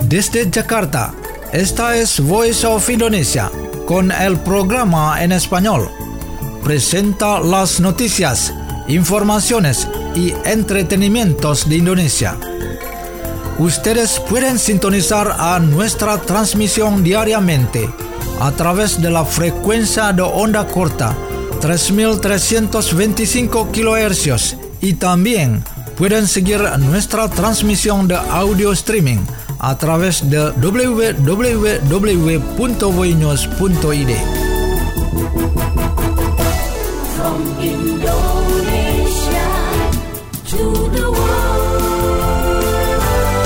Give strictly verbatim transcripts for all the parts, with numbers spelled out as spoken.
Desde Jakarta, esta es Voice of Indonesia, con el programa en español. Presenta las noticias, informaciones y entretenimientos de Indonesia. Ustedes pueden sintonizar a nuestra transmisión diariamente a través de la frecuencia de onda corta tres mil trescientos veinticinco kilohercios y también pueden seguir nuestra transmisión de audio streaming a través de w w w punto voinews punto i d. From Indonesia to the world.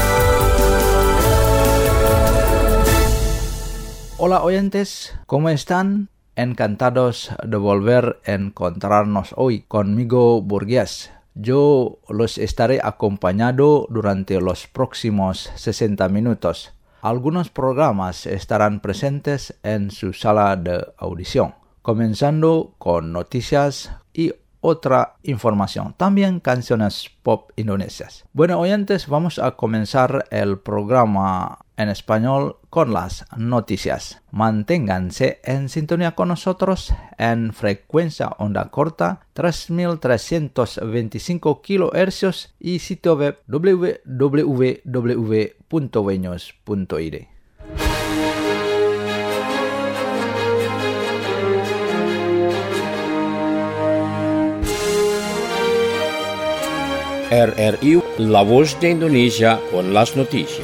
Hola oyentes, ¿cómo están? Encantados de volver a encontrarnos hoy conmigo, Burgués. Yo los estaré acompañando durante los próximos sesenta minutos. Algunos programas estarán presentes en su sala de audición, comenzando con noticias y otra información, también canciones pop indonesias. Bueno, oyentes, vamos a comenzar el programa en español con las noticias. Manténganse en sintonía con nosotros en frecuencia onda corta tres mil trescientos veinticinco kilohercios y sitio web w w w punto voinews punto i d. R R I, La Voz de Indonesia con las noticias.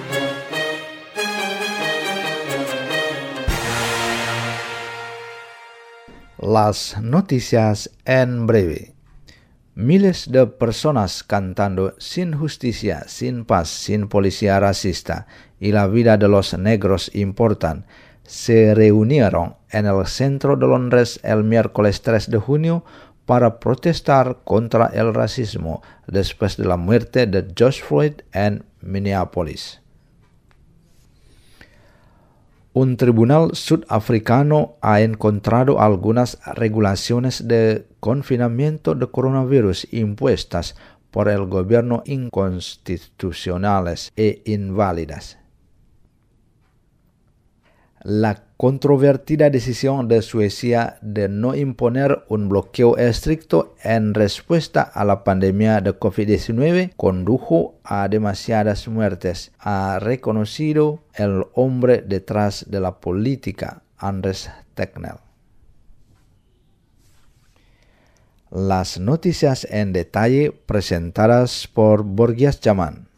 Las noticias en breve. Miles de personas cantando sin justicia, sin paz, sin policía racista y la vida de los negros importan se reunieron en el centro de Londres el miércoles tres de junio para protestar contra el racismo después de la muerte de George Floyd en Minneapolis. Un tribunal sudafricano ha encontrado algunas regulaciones de confinamiento de coronavirus impuestas por el gobierno inconstitucionales e inválidas. La controvertida decisión de Suecia de no imponer un bloqueo estricto en respuesta a la pandemia de covid diecinueve condujo a demasiadas muertes, ha reconocido el hombre detrás de la política, Andres Tegnell. Las noticias en detalle presentadas por Burgués Jaman.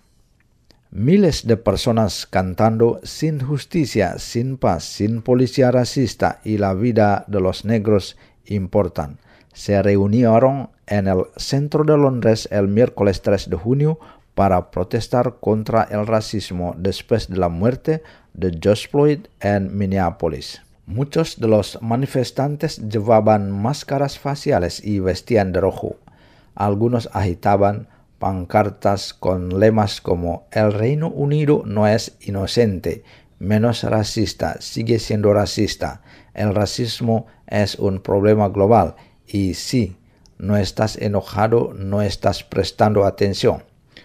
Miles de personas cantando sin justicia, sin paz, sin policía racista y la vida de los negros importan se reunieron en el centro de Londres el miércoles tres de junio para protestar contra el racismo después de la muerte de George Floyd en Minneapolis. Muchos de los manifestantes llevaban máscaras faciales y vestían de rojo. Algunos agitaban pancartas con lemas como "El Reino Unido no es inocente", "Menos racista, sigue siendo racista", "El racismo es un problema global" y "Si no estás enojado, no estás prestando atención".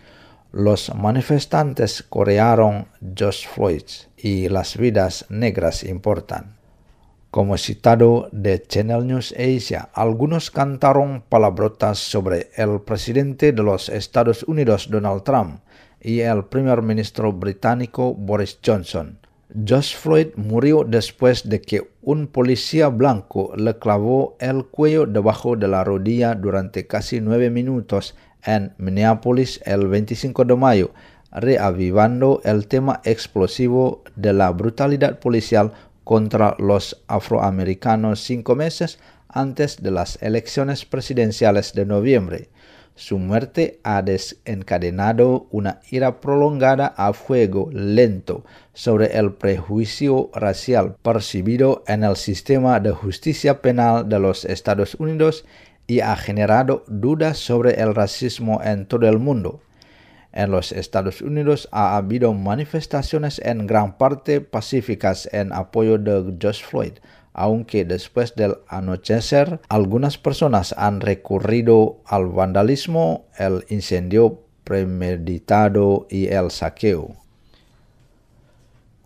Los manifestantes corearon "George Floyd" y "Las vidas negras importan". Como citado de Channel News Asia, algunos cantaron palabrotas sobre el presidente de los Estados Unidos Donald Trump y el primer ministro británico Boris Johnson. George Floyd murió después de que un policía blanco le clavó el cuello debajo de la rodilla durante casi nueve minutos en Minneapolis el veinticinco de mayo, reavivando el tema explosivo de la brutalidad policial contra los afroamericanos cinco meses antes de las elecciones presidenciales de noviembre. Su muerte ha desencadenado una ira prolongada a fuego lento sobre el prejuicio racial percibido en el sistema de justicia penal de los Estados Unidos y ha generado dudas sobre el racismo en todo el mundo. En los Estados Unidos ha habido manifestaciones en gran parte pacíficas en apoyo de George Floyd, aunque después del anochecer algunas personas han recurrido al vandalismo, el incendio premeditado y el saqueo.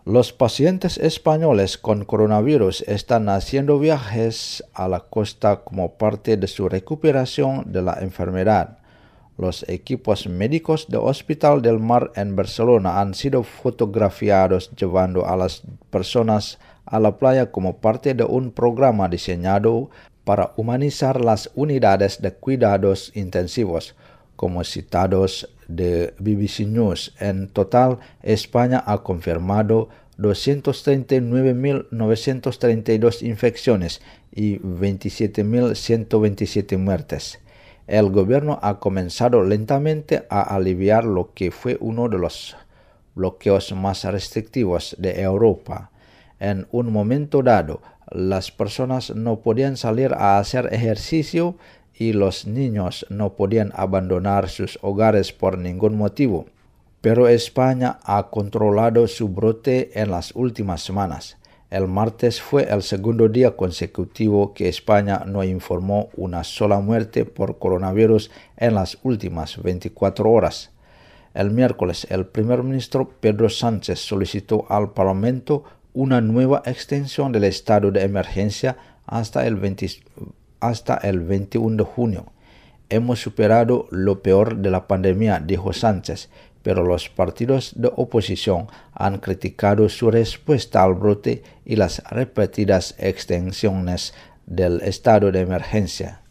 Los pacientes españoles con coronavirus están haciendo viajes a la costa como parte de su recuperación de la enfermedad. Los equipos médicos del Hospital del Mar en Barcelona han sido fotografiados llevando a las personas a la playa como parte de un programa diseñado para humanizar las unidades de cuidados intensivos, como citados de B B C News. En total, España ha confirmado doscientas treinta y nueve mil novecientas treinta y dos infecciones y veintisiete mil ciento veintisiete muertes. El gobierno ha comenzado lentamente a aliviar lo que fue uno de los bloqueos más restrictivos de Europa. En un momento dado, las personas no podían salir a hacer ejercicio y los niños no podían abandonar sus hogares por ningún motivo. Pero España ha controlado su brote en las últimas semanas. El martes fue el segundo día consecutivo que España no informó una sola muerte por coronavirus en las últimas veinticuatro horas. El miércoles, el primer ministro Pedro Sánchez solicitó al Parlamento una nueva extensión del estado de emergencia hasta el, veinte, hasta el veintiuno de junio. Hemos superado lo peor de la pandemia, dijo Sánchez, pero los partidos de oposición han criticado su respuesta al brote y las repetidas extensiones del estado de emergencia.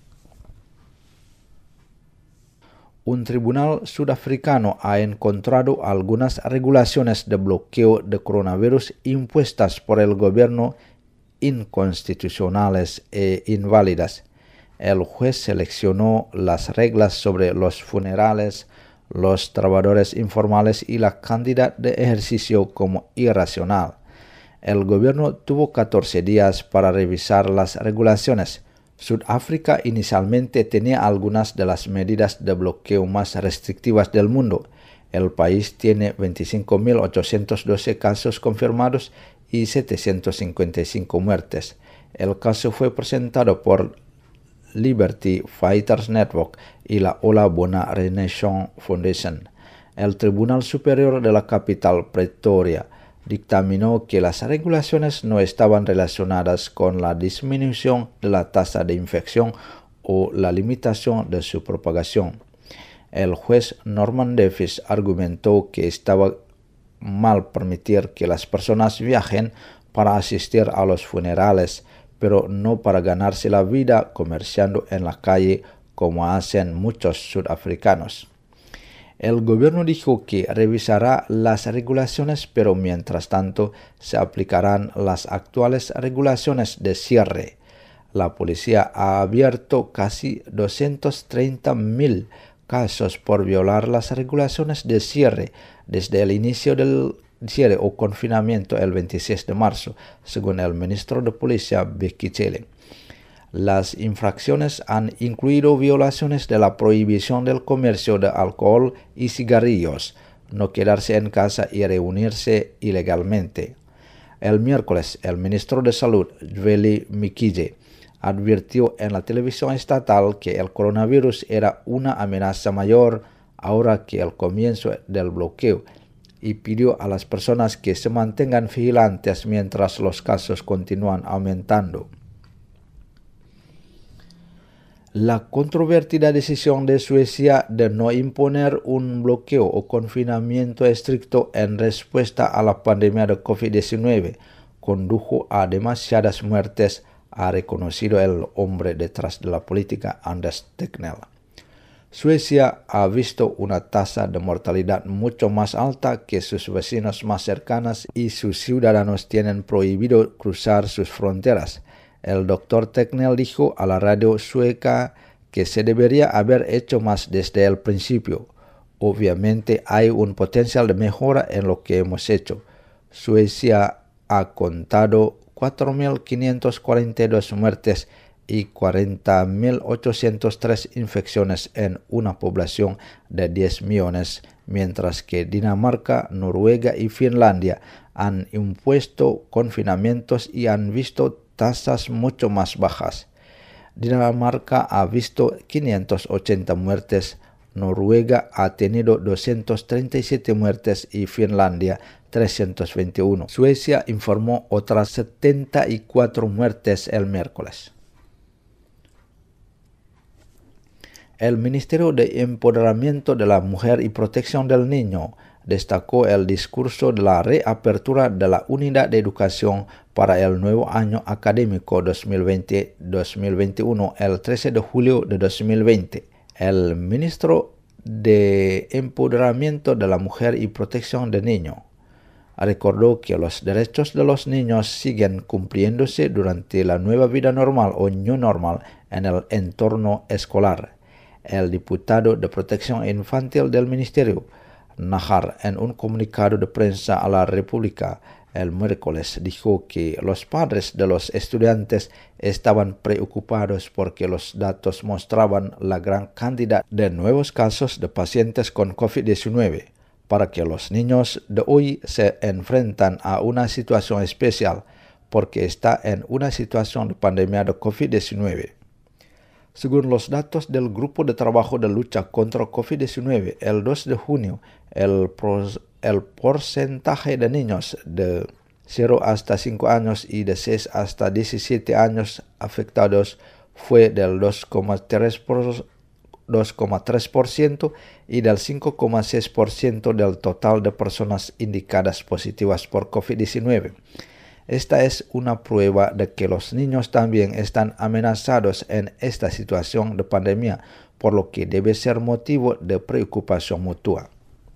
Un tribunal sudafricano ha encontrado algunas regulaciones de bloqueo de coronavirus impuestas por el gobierno inconstitucionales e inválidas. El juez seleccionó las reglas sobre los funerales, los trabajadores informales y la cantidad de ejercicio como irracional. El gobierno tuvo catorce días para revisar las regulaciones. Sudáfrica inicialmente tenía algunas de las medidas de bloqueo más restrictivas del mundo. El país tiene veinticinco mil ochocientos doce casos confirmados y setecientas cincuenta y cinco muertes. El caso fue presentado por Liberty Fighters Network y la Ola Bona Renaissance Foundation. El Tribunal Superior de la capital, Pretoria, dictaminó que las regulaciones no estaban relacionadas con la disminución de la tasa de infección o la limitación de su propagación. El juez Norman Davis argumentó que estaba mal permitir que las personas viajen para asistir a los funerales, pero no para ganarse la vida comerciando en la calle como hacen muchos sudafricanos. El gobierno dijo que revisará las regulaciones, pero mientras tanto se aplicarán las actuales regulaciones de cierre. La policía ha abierto casi doscientos treinta mil casos por violar las regulaciones de cierre desde el inicio del cierre o confinamiento el veintiséis de marzo, según el ministro de Policía Bheki Cele. Las infracciones han incluido violaciones de la prohibición del comercio de alcohol y cigarrillos, no quedarse en casa y reunirse ilegalmente. El miércoles, el ministro de Salud, Zweli Mkhize, advirtió en la televisión estatal que el coronavirus era una amenaza mayor ahora que el comienzo del bloqueo y pidió a las personas que se mantengan vigilantes mientras los casos continúan aumentando. La controvertida decisión de Suecia de no imponer un bloqueo o confinamiento estricto en respuesta a la pandemia de COVID diecinueve condujo a demasiadas muertes, ha reconocido el hombre detrás de la política, Anders Tegnell. Suecia ha visto una tasa de mortalidad mucho más alta que sus vecinos más cercanos y sus ciudadanos tienen prohibido cruzar sus fronteras. El doctor Tegnell dijo a la radio sueca que se debería haber hecho más desde el principio. Obviamente hay un potencial de mejora en lo que hemos hecho. Suecia ha contado cuatro mil quinientas cuarenta y dos muertes y cuarenta mil ochocientas tres infecciones en una población de diez millones, mientras que Dinamarca, Noruega y Finlandia han impuesto confinamientos y han visto tasas mucho más bajas. Dinamarca ha visto quinientas ochenta muertes, Noruega ha tenido doscientas treinta y siete muertes y Finlandia trescientos veintiuno. Suecia informó otras setenta y cuatro muertes el miércoles. El Ministerio de Empoderamiento de la Mujer y Protección del Niño destacó el discurso de la reapertura de la Unidad de Educación para el nuevo año académico dos mil veinte dos mil veintiuno el trece de julio de dos mil veinte. El ministro de Empoderamiento de la Mujer y Protección del Niño recordó que los derechos de los niños siguen cumpliéndose durante la nueva vida normal o new normal en el entorno escolar. El diputado de Protección Infantil del Ministerio, Nahar, en un comunicado de prensa a la República el miércoles, dijo que los padres de los estudiantes estaban preocupados porque los datos mostraban la gran cantidad de nuevos casos de pacientes con COVID diecinueve, para que los niños de hoy se enfrentan a una situación especial porque está en una situación de pandemia de COVID diecinueve. Según los datos del Grupo de Trabajo de Lucha contra COVID diecinueve, el dos de junio, el, pros, el porcentaje de niños de cero hasta cinco años y de seis hasta diecisiete años afectados fue del dos coma tres por ciento y del cinco coma seis por ciento del total de personas indicadas positivas por COVID diecinueve. Esta es una prueba de que los niños también están amenazados en esta situación de pandemia, por lo que debe ser motivo de preocupación mutua.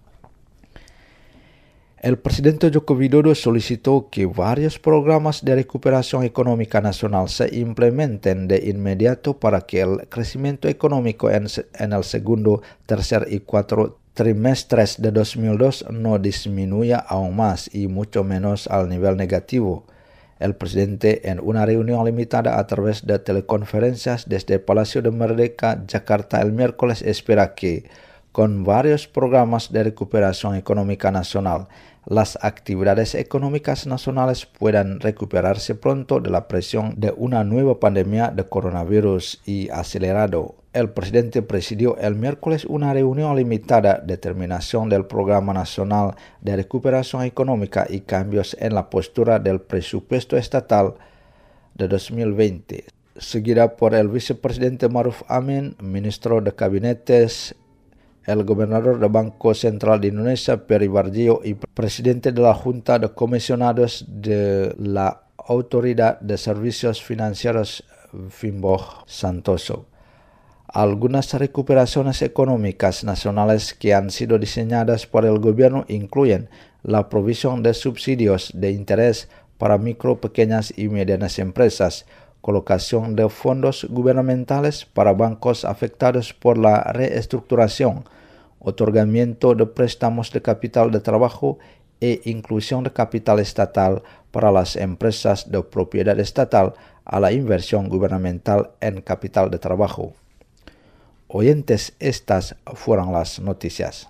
El presidente Joko Widodo solicitó que varios programas de recuperación económica nacional se implementen de inmediato para que el crecimiento económico en, en el segundo, tercer y cuarto trimestres de dos mil dos no disminuya aún más y mucho menos al nivel negativo. El presidente, en una reunión limitada a través de teleconferencias desde el Palacio de Merdeka, Jakarta, el miércoles, espera que, con varios programas de recuperación económica nacional, las actividades económicas nacionales puedan recuperarse pronto de la presión de una nueva pandemia de coronavirus y acelerado. El presidente presidió el miércoles una reunión limitada de terminación del Programa Nacional de Recuperación Económica y cambios en la postura del presupuesto estatal de dos mil veinte, seguida por el vicepresidente Maruf Amin, ministro de Gabinetes, el gobernador del Banco Central de Indonesia, Peri Warjio, y presidente de la Junta de Comisionados de la Autoridad de Servicios Financieros, Fimbo Santoso. Algunas recuperaciones económicas nacionales que han sido diseñadas por el gobierno incluyen la provisión de subsidios de interés para micro, pequeñas y medianas empresas, colocación de fondos gubernamentales para bancos afectados por la reestructuración, otorgamiento de préstamos de capital de trabajo e inclusión de capital estatal para las empresas de propiedad estatal a la inversión gubernamental en capital de trabajo. Oyentes, estas fueron las noticias.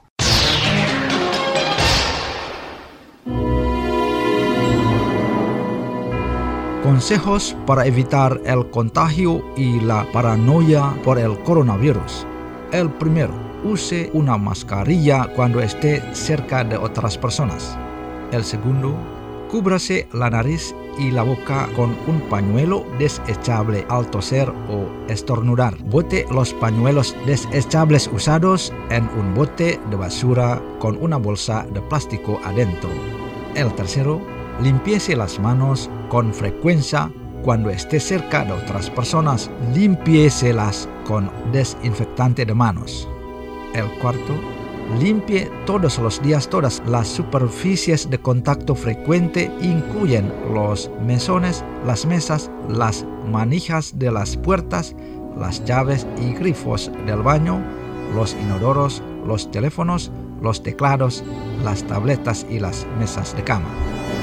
Consejos para evitar el contagio y la paranoia por el coronavirus. El primero, use una mascarilla cuando esté cerca de otras personas. El segundo, cúbrase la nariz y la boca con un pañuelo desechable al toser o estornudar. Bote los pañuelos desechables usados en un bote de basura con una bolsa de plástico adentro. El tercero, limpiese las manos con frecuencia cuando esté cerca de otras personas. Limpiéselas con desinfectante de manos. El cuarto, limpie todos los días todas las superficies de contacto frecuente, incluyen los mesones, las mesas, las manijas de las puertas, las llaves y grifos del baño, los inodoros, los teléfonos, los teclados, las tabletas y las mesas de cama.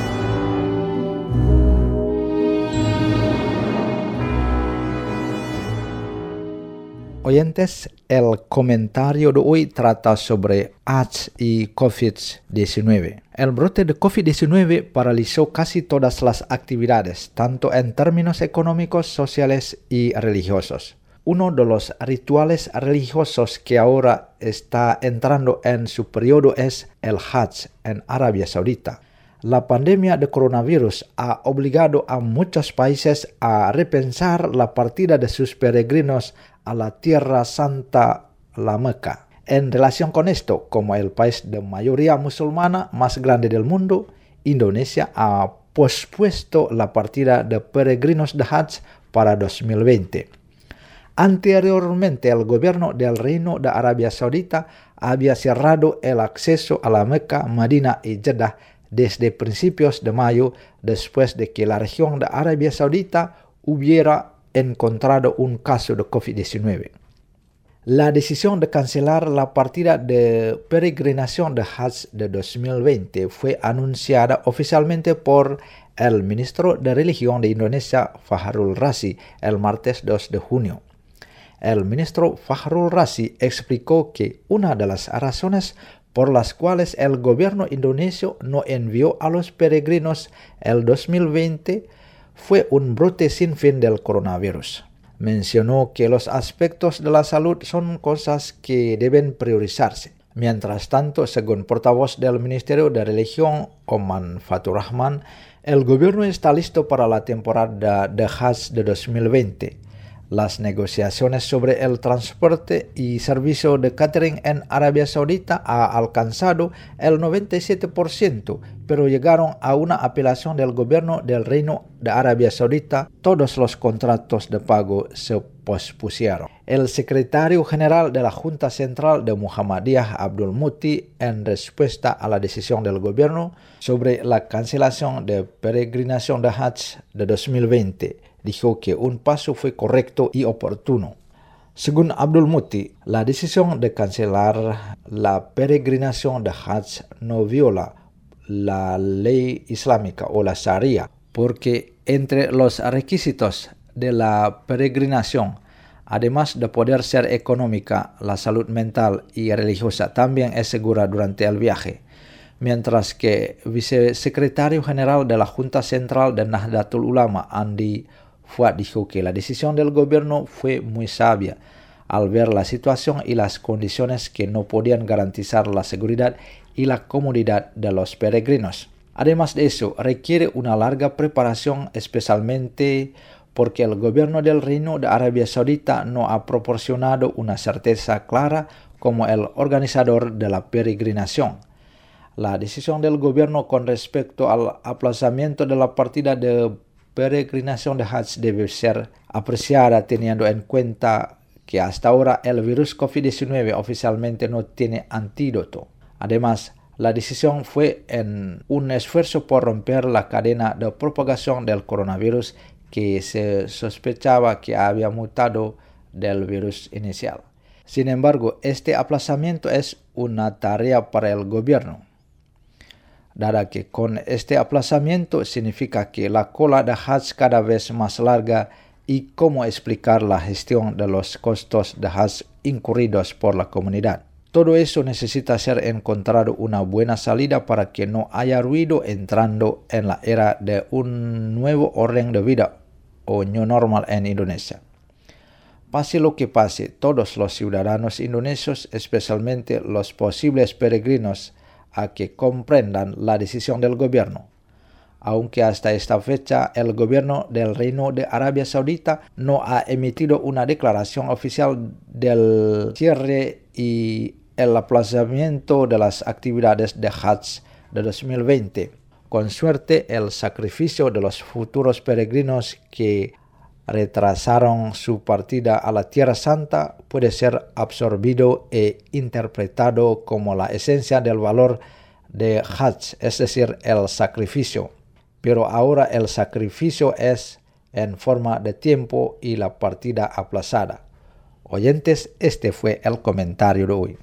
Oyentes, el comentario de hoy trata sobre AIDS y COVID diecinueve. El brote de COVID diecinueve paralizó casi todas las actividades, tanto en términos económicos, sociales y religiosos. Uno de los rituales religiosos que ahora está entrando en su periodo es el Hajj en Arabia Saudita. La pandemia de coronavirus ha obligado a muchos países a repensar la partida de sus peregrinos a la Tierra Santa, la Meca. En relación con esto, como el país de mayoría musulmana más grande del mundo, Indonesia ha pospuesto la partida de peregrinos de Hajj para dos mil veinte. Anteriormente, el gobierno del Reino de Arabia Saudita había cerrado el acceso a la Meca, Madinah y Jeddah desde principios de mayo, después de que la región de Arabia Saudita hubiera encontrado un caso de COVID diecinueve. La decisión de cancelar la partida de peregrinación de Hajj de dos mil veinte fue anunciada oficialmente por el ministro de Religión de Indonesia, Fakhrul Razi, el martes dos de junio. El ministro Fakhrul Razi explicó que una de las razones por las cuales el gobierno indonesio no envió a los peregrinos el dos mil veinte fue un brote sin fin del coronavirus. Mencionó que los aspectos de la salud son cosas que deben priorizarse. Mientras tanto, según portavoz del Ministerio de Religión, Oman Fatur Rahman, el gobierno está listo para la temporada de Hajj de dos mil veinte. Las negociaciones sobre el transporte y servicio de catering en Arabia Saudita ha alcanzado el noventa y siete por ciento, pero llegaron a una apelación del gobierno del Reino de Arabia Saudita. Todos los contratos de pago se pospusieron. El secretario general de la Junta Central de Muhammadiyah, Abdul Muti, en respuesta a la decisión del gobierno sobre la cancelación de peregrinación de Hajj de dos mil veinte, dijo que un paso fue correcto y oportuno. Según Abdul Muti, la decisión de cancelar la peregrinación de Hajj no viola la ley islámica o la Sharia, porque entre los requisitos de la peregrinación, además de poder ser económica, la salud mental y religiosa también es segura durante el viaje. Mientras que el vicesecretario general de la Junta Central de Nahdlatul Ulama, Andi Fuad, dijo que la decisión del gobierno fue muy sabia al ver la situación y las condiciones que no podían garantizar la seguridad y la comodidad de los peregrinos. Además de eso, requiere una larga preparación, especialmente porque el gobierno del Reino de Arabia Saudita no ha proporcionado una certeza clara como el organizador de la peregrinación. La decisión del gobierno con respecto al aplazamiento de la partida de peregrinación de Hajj debe ser apreciada teniendo en cuenta que hasta ahora el virus COVID diecinueve oficialmente no tiene antídoto. Además, la decisión fue en un esfuerzo por romper la cadena de propagación del coronavirus que se sospechaba que había mutado del virus inicial. Sin embargo, este aplazamiento es una tarea para el gobierno, dada que con este aplazamiento significa que la cola de Hajj cada vez más larga y cómo explicar la gestión de los costos de Hajj incurridos por la comunidad. Todo eso necesita ser encontrado una buena salida para que no haya ruido entrando en la era de un nuevo orden de vida o New Normal en Indonesia. Pase lo que pase, todos los ciudadanos indonesios, especialmente los posibles peregrinos, a que comprendan la decisión del gobierno. Aunque hasta esta fecha el gobierno del Reino de Arabia Saudita no ha emitido una declaración oficial del cierre y el aplazamiento de las actividades de Hajj de dos mil veinte. Con suerte, el sacrificio de los futuros peregrinos que retrasaron su partida a la Tierra Santa puede ser absorbido e interpretado como la esencia del valor de Hajj, es decir, el sacrificio. Pero ahora el sacrificio es en forma de tiempo y la partida aplazada. Oyentes, este fue el comentario de hoy.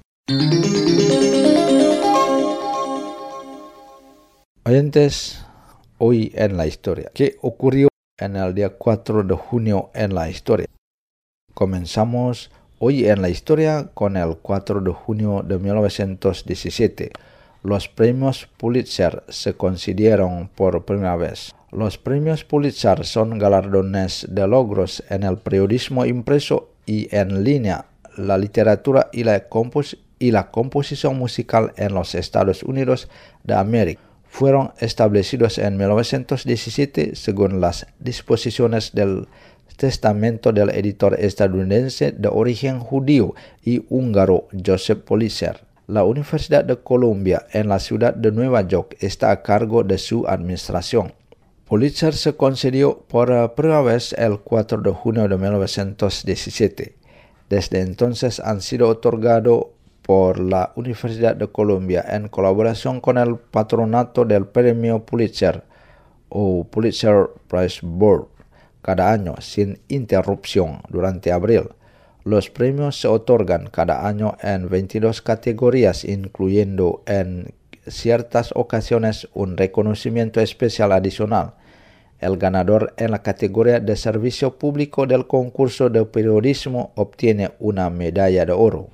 Oyentes, hoy en la historia. ¿Qué ocurrió en el día cuatro de junio en la historia? Comenzamos hoy en la historia con el cuatro de junio de mil novecientos diecisiete. Los premios Pulitzer se concedieron por primera vez. Los premios Pulitzer son galardones de logros en el periodismo impreso y en línea, la literatura y la, compos- y la composición musical en los Estados Unidos de América. fueron establecidos en mil novecientos diecisiete según las disposiciones del testamento del editor estadounidense de origen judío y húngaro Joseph Pulitzer. La Universidad de Columbia en la ciudad de Nueva York está a cargo de su administración. Pulitzer se concedió por primera vez el cuatro de junio de mil novecientos diecisiete. Desde entonces han sido otorgados por la Universidad de Columbia en colaboración con el patronato del Premio Pulitzer o Pulitzer Prize Board cada año sin interrupción durante abril. Los premios se otorgan cada año en veintidós categorías, incluyendo en ciertas ocasiones un reconocimiento especial adicional. El ganador en la categoría de servicio público del concurso de periodismo obtiene una medalla de oro.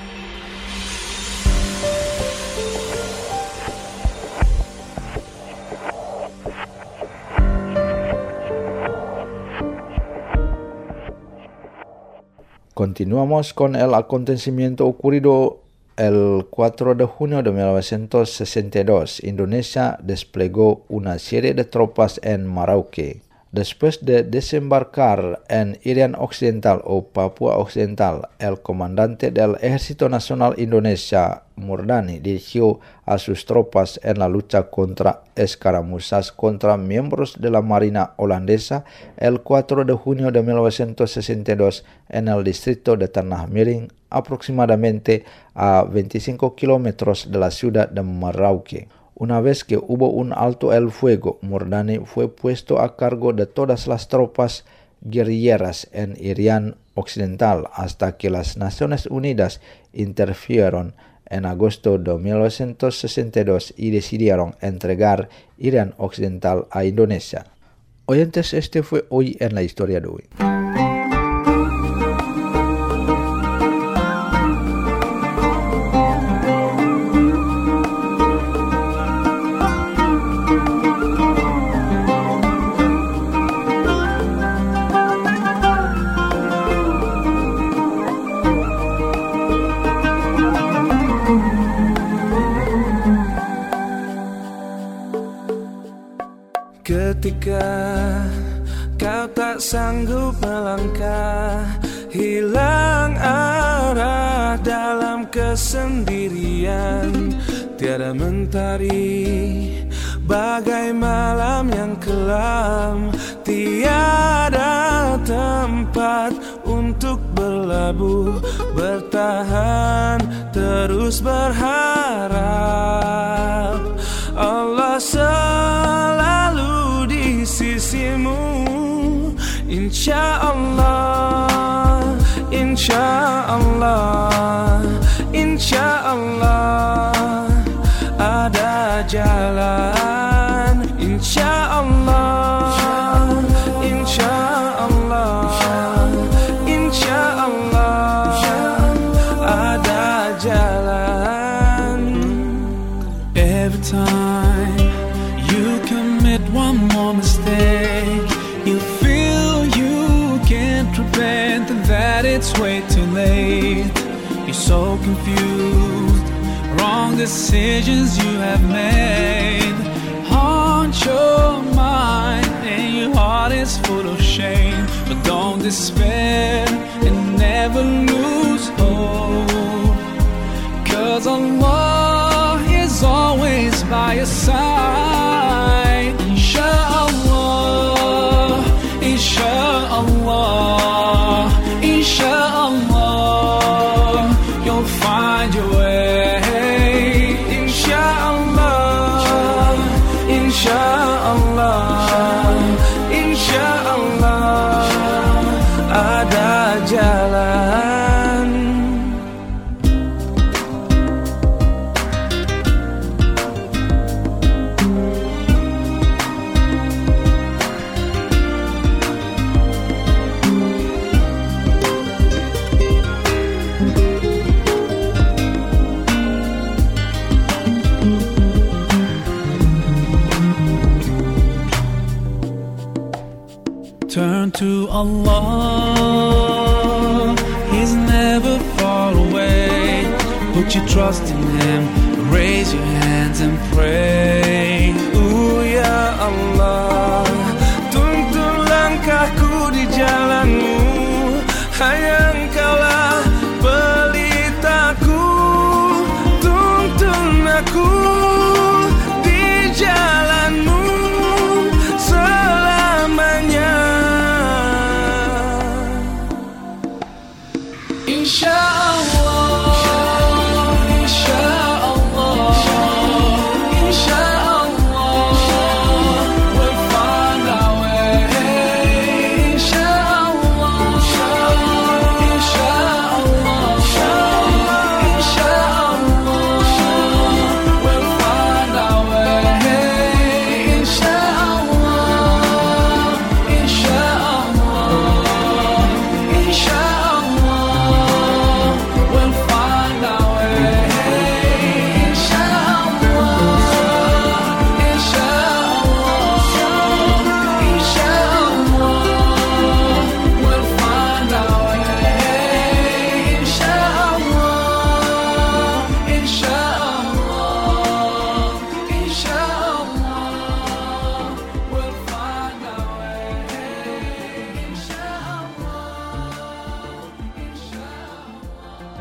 Continuamos con el acontecimiento ocurrido el cuatro de junio de mil novecientos sesenta y dos. Indonesia desplegó una serie de tropas en Merauke. Después de desembarcar en Irian Occidental o Papua Occidental, el comandante del Ejército Nacional Indonesia, Murdani, dirigió a sus tropas en la lucha contra escaramuzas contra miembros de la Marina holandesa el cuatro de junio de mil novecientos sesenta y dos en el distrito de Tanah Miring, aproximadamente a veinticinco kilómetros de la ciudad de Merauke. Una vez que hubo un alto el fuego, Murdani fue puesto a cargo de todas las tropas guerrilleras en Irian Occidental hasta que las Naciones Unidas interfirieron en agosto de mil novecientos sesenta y dos y decidieron entregar Irian Occidental a Indonesia. Oyentes, este fue Hoy en la Historia de hoy. Ketika kau tak sanggup melangkah, hilang arah dalam kesendirian, tiada mentari bagai malam yang kelam, tiada tempat untuk berlabuh, bertahan terus berharap Allah selalu di sisimu, insya Allah, insya Allah, insya Allah ada jalan, insya Allah, insya Allah, insya Allah ada jalan. Every time you commit one more mistake, you feel you can't repent and that it's way too late. You're so confused, wrong decisions you have made haunt your mind and your heart is full of shame. But don't despair and never lose hope, 'cause Allah is always by your side. Insha'Allah, Insha'Allah, Insha'Allah you'll find your way. Insha'Allah, Insha'Allah, Insha'Allah ada jalan. Turn to Allah, He's never far away. Put your trust in Him, raise your hands and pray.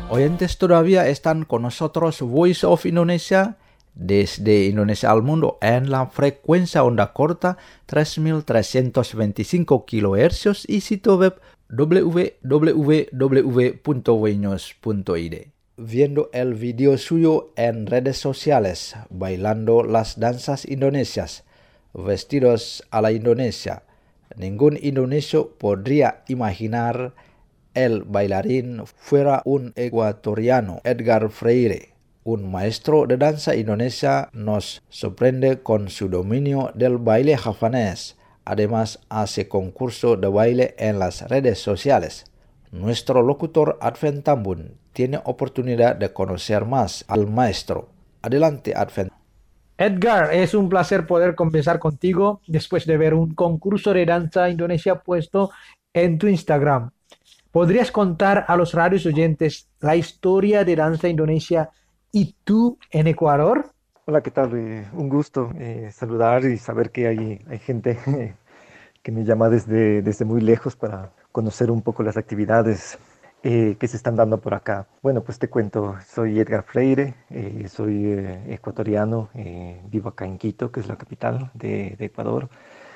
Oyentes, todavía están con nosotros Voice of Indonesia desde Indonesia al mundo en la frecuencia onda corta tres mil trescientos veinticinco kilohercios y sitio web w w w punto wenews punto i d. Viendo el video suyo en redes sociales bailando las danzas indonesias vestidos a la Indonesia, ningún indonesio podría imaginar el bailarín fuera un ecuatoriano. Edgar Freire, un maestro de danza indonesia, nos sorprende con su dominio del baile javanés. Además, hace concurso de baile en las redes sociales. Nuestro locutor Advent Tambun tiene oportunidad de conocer más al maestro. Adelante, Advent. Edgar, es un placer poder conversar contigo después de ver un concurso de danza indonesia puesto en tu Instagram. ¿Podrías contar a los radios oyentes la historia de danza indonesia y tú en Ecuador? Hola, ¿qué tal? Eh, un gusto eh, saludar y saber que hay, hay gente eh, que me llama desde, desde muy lejos para conocer un poco las actividades eh, que se están dando por acá. Bueno, pues te cuento, soy Edgar Freire, eh, soy eh, ecuatoriano, eh, vivo acá en Quito, que es la capital de, de Ecuador.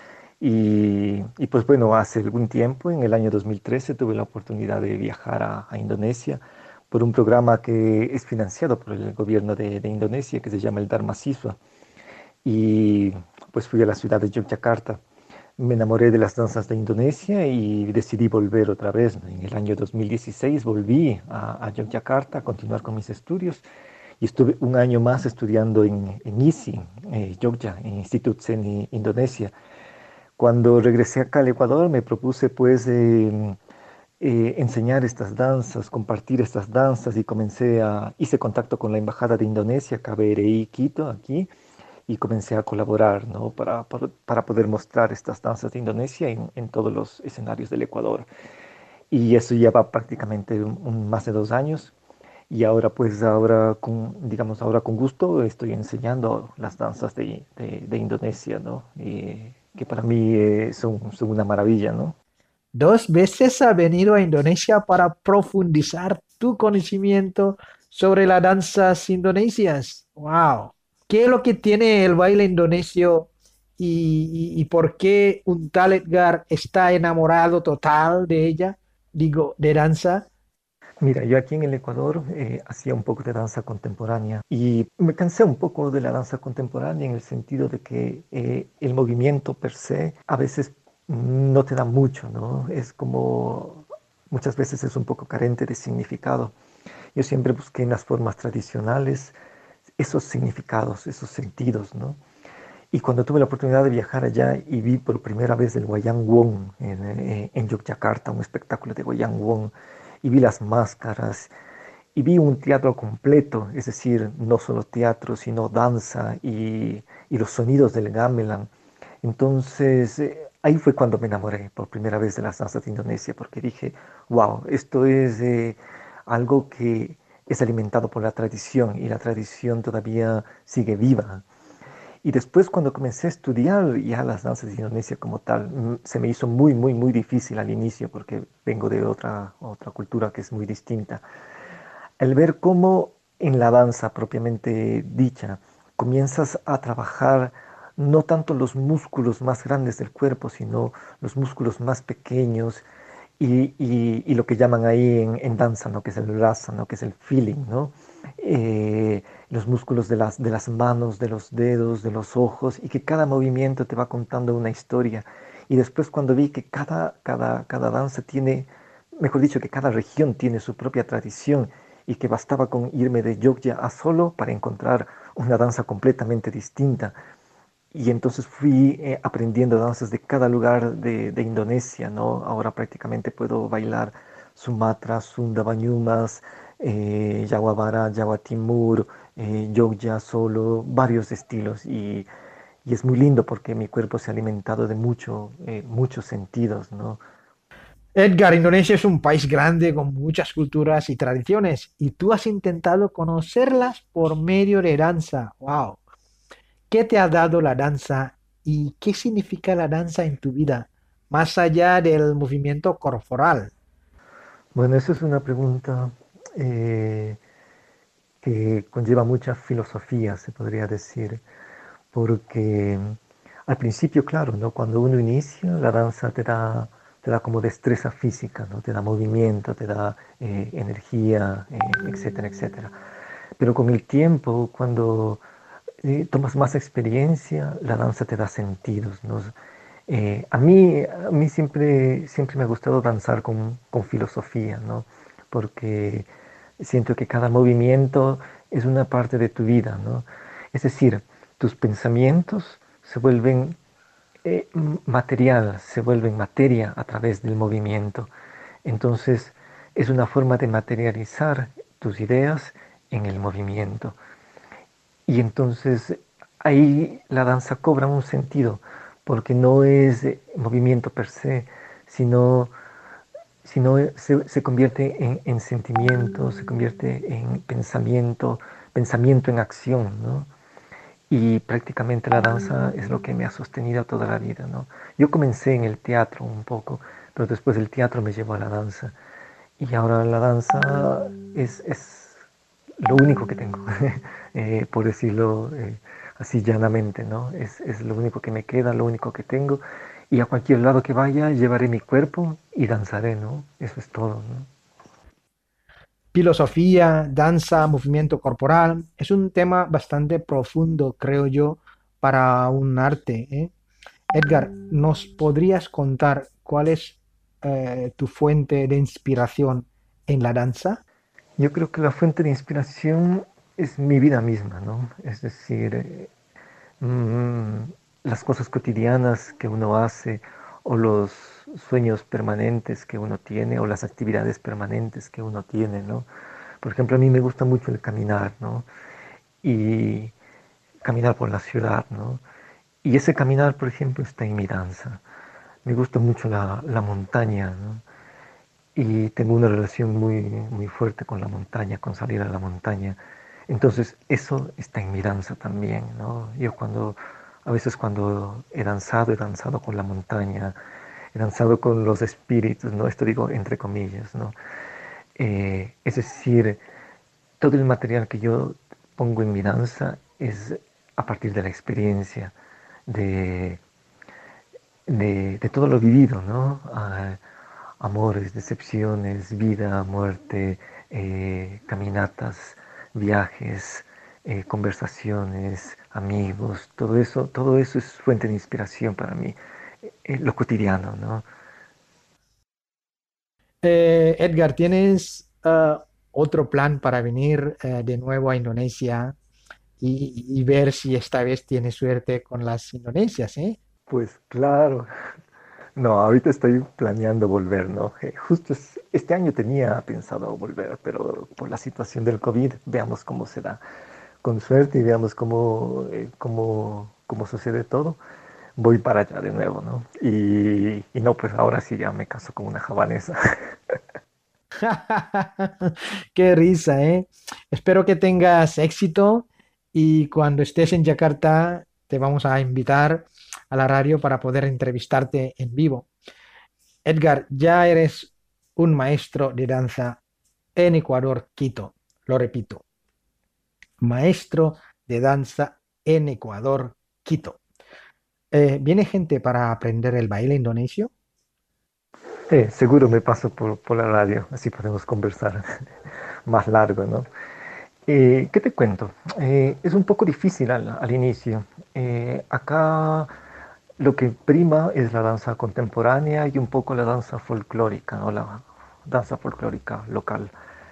Y, y pues bueno, hace algún tiempo, en el año dos mil trece, tuve la oportunidad de viajar a, a Indonesia por un programa que es financiado por el gobierno de, de Indonesia, que se llama el Dharma Siswa. Y pues fui a la ciudad de Yogyakarta. Me enamoré de las danzas de Indonesia y decidí volver otra vez. En el año dos mil dieciséis volví a, a Yogyakarta a continuar con mis estudios y estuve un año más estudiando en, en I S I, eh, Jogja, en Institut Seni Indonesia. Cuando regresé acá al Ecuador me propuse pues eh, eh, enseñar estas danzas, compartir estas danzas y comencé a, hice contacto con la Embajada de Indonesia, K B R I Quito, aquí, y comencé a colaborar, ¿no? para, para, para poder mostrar estas danzas de Indonesia en, en todos los escenarios del Ecuador. Y eso lleva prácticamente un, un, más de dos años. Y ahora pues, ahora con, digamos, ahora con gusto estoy enseñando las danzas de, de, de Indonesia, ¿no? Y, que para mí eh, son, son una maravilla, ¿no? Dos veces has venido a Indonesia para profundizar tu conocimiento sobre las danzas indonesias. ¡Wow! ¿Qué es lo que tiene el baile indonesio y, y, y por qué un tal Edgar está enamorado total de ella? Digo, de danza. Mira, yo aquí en el Ecuador eh, hacía un poco de danza contemporánea y me cansé un poco de la danza contemporánea en el sentido de que eh, el movimiento per se a veces no te da mucho, ¿no? Es como, muchas veces es un poco carente de significado. Yo siempre busqué en las formas tradicionales esos significados, esos sentidos, ¿no? Y cuando tuve la oportunidad de viajar allá y vi por primera vez el Wayang Wong en, en, en Yogyakarta, un espectáculo de Wayang Wong, y vi las máscaras, y vi un teatro completo, es decir, no solo teatro, sino danza y, y los sonidos del gamelan. Entonces, eh, ahí fue cuando me enamoré por primera vez de las danzas de Indonesia, porque dije, wow, esto es eh, algo que es alimentado por la tradición, y la tradición todavía sigue viva. Y después, cuando comencé a estudiar ya las danzas de Indonesia como tal, se me hizo muy, muy, muy difícil al inicio porque vengo de otra, otra cultura que es muy distinta. El ver cómo en la danza propiamente dicha comienzas a trabajar no tanto los músculos más grandes del cuerpo, sino los músculos más pequeños y, y, y lo que llaman ahí en, en danza, ¿no? Que es el rasa, ¿no? Que es el feeling, ¿no? Eh, los músculos de las, de las manos, de los dedos, de los ojos, y que cada movimiento te va contando una historia. Y después cuando vi que cada, cada, cada danza tiene, mejor dicho, que cada región tiene su propia tradición, y que bastaba con irme de Jogja a Solo para encontrar una danza completamente distinta. Y entonces fui eh, aprendiendo danzas de cada lugar de, de Indonesia, ¿no? Ahora prácticamente puedo bailar Sumatra, Sunda, Banyumas, eh, Jawa Barat, Jawa Timur, eh, Jogja, Solo, varios estilos. Y, y es muy lindo porque mi cuerpo se ha alimentado de mucho, eh, muchos sentidos, ¿no? Edgar, Indonesia es un país grande con muchas culturas y tradiciones, y tú has intentado conocerlas por medio de danza. ¡Wow! ¿Qué te ha dado la danza y qué significa la danza en tu vida, más allá del movimiento corporal? Bueno, eso es una pregunta eh, que conlleva mucha filosofía, se podría decir, porque al principio, claro, ¿no? Cuando uno inicia, la danza te da, te da como destreza física, ¿no? Te da movimiento, te da eh, energía, eh, etcétera, etcétera. Pero con el tiempo, cuando eh, tomas más experiencia, la danza te da sentidos, ¿no? Eh, a mí, a mí siempre, siempre me ha gustado danzar con, con filosofía, ¿no? Porque siento que cada movimiento es una parte de tu vida, ¿no? Es decir, tus pensamientos se vuelven eh, material, se vuelven materia a través del movimiento. Entonces, es una forma de materializar tus ideas en el movimiento. Y entonces ahí la danza cobra un sentido, porque no es eh, movimiento per se, sino, sino se, se convierte en, en sentimiento, se convierte en pensamiento, pensamiento en acción, ¿no? Y prácticamente la danza es lo que me ha sostenido toda la vida, ¿no? Yo comencé en el teatro un poco, pero después el teatro me llevó a la danza. Y ahora la danza es, es lo único que tengo, eh, por decirlo eh, así llanamente, ¿no? Es, es lo único que me queda, lo único que tengo. Y a cualquier lado que vaya, llevaré mi cuerpo y danzaré, ¿no? Eso es todo, ¿no? Filosofía, danza, movimiento corporal, es un tema bastante profundo, creo yo, para un arte, ¿eh? Edgar, ¿nos podrías contar cuál es eh, tu fuente de inspiración en la danza? Yo creo que la fuente de inspiración es mi vida misma, ¿no? Es decir, eh, mm, las cosas cotidianas que uno hace o los sueños permanentes que uno tiene o las actividades permanentes que uno tiene, ¿no? Por ejemplo, a mí me gusta mucho el caminar, ¿no? Y caminar por la ciudad, ¿no? Y ese caminar, por ejemplo, está en mi danza. Me gusta mucho la, la montaña, ¿no? Y tengo una relación muy, muy fuerte con la montaña, con salir a la montaña. Entonces, eso está en mi danza también, ¿no? Yo cuando, a veces cuando he danzado, he danzado con la montaña, he danzado con los espíritus, ¿no? Esto digo entre comillas, ¿no? Eh, es decir, todo el material que yo pongo en mi danza es a partir de la experiencia, de, de, de todo lo vivido, ¿no? Ah, amores, decepciones, vida, muerte, eh, caminatas, viajes, eh, conversaciones, amigos, todo eso, todo eso es fuente de inspiración para mí, eh, lo cotidiano, ¿no? Eh, Edgar, ¿tienes ah, otro plan para venir eh, de nuevo a Indonesia y, y ver si esta vez tienes suerte con las indonesias, ¿eh? Pues claro, no, ahorita estoy planeando volver, ¿no? Eh, Justo es- este año tenía pensado volver, pero por la situación del COVID, veamos cómo se da. Con suerte y veamos cómo, eh, cómo, cómo sucede todo, voy para allá de nuevo, ¿no? Y, y no, pues ahora sí ya me caso con una javanesa. Qué risa, ¿eh? Espero que tengas éxito y cuando estés en Yakarta te vamos a invitar a la radio para poder entrevistarte en vivo. Edgar, ya eres un maestro de danza en Ecuador, Quito. Lo repito, maestro de danza en Ecuador, Quito. Eh, ¿viene gente para aprender el baile indonesio? Eh, seguro me paso por, por la radio, así podemos conversar más largo, ¿no? Eh, ¿qué te cuento? Eh, es un poco difícil al, al inicio. Eh, acá lo que prima es la danza contemporánea y un poco la danza folclórica, ¿no? La danza folclórica local.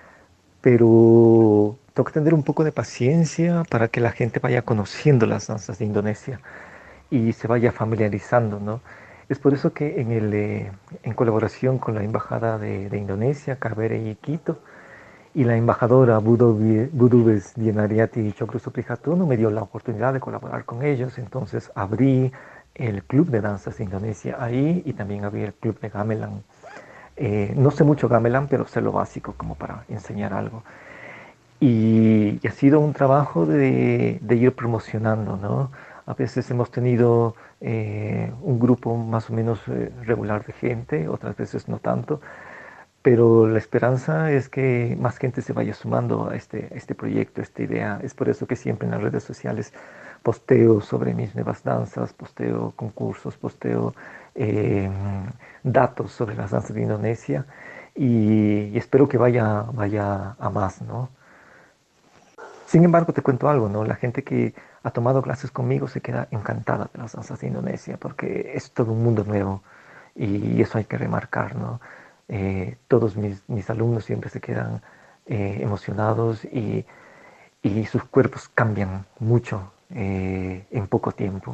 Pero tengo que tener un poco de paciencia para que la gente vaya conociendo las danzas de Indonesia y se vaya familiarizando, ¿no? Es por eso que en, el, eh, en colaboración con la Embajada de, de Indonesia, Cabrera y Quito, y la embajadora Budovi- Budubes Dienariati Chokro Suprihartono me dio la oportunidad de colaborar con ellos. Entonces abrí el Club de Danzas de Indonesia ahí y también abrí el Club de Gamelan. Eh, no sé mucho gamelan, pero sé lo básico como para enseñar algo. Y, y ha sido un trabajo de, de ir promocionando, ¿no? A veces hemos tenido eh, un grupo más o menos eh, regular de gente, otras veces no tanto, pero la esperanza es que más gente se vaya sumando a este, a este proyecto, a esta idea. Es por eso que siempre en las redes sociales posteo sobre mis nuevas danzas, posteo concursos, posteo eh, datos sobre las danzas de Indonesia y, y espero que vaya, vaya a más, ¿no? Sin embargo, te cuento algo, ¿no? La gente que ha tomado clases conmigo se queda encantada de las danzas de Indonesia porque es todo un mundo nuevo y eso hay que remarcar, ¿no? Eh, todos mis, mis alumnos siempre se quedan eh, emocionados y, y sus cuerpos cambian mucho eh, en poco tiempo.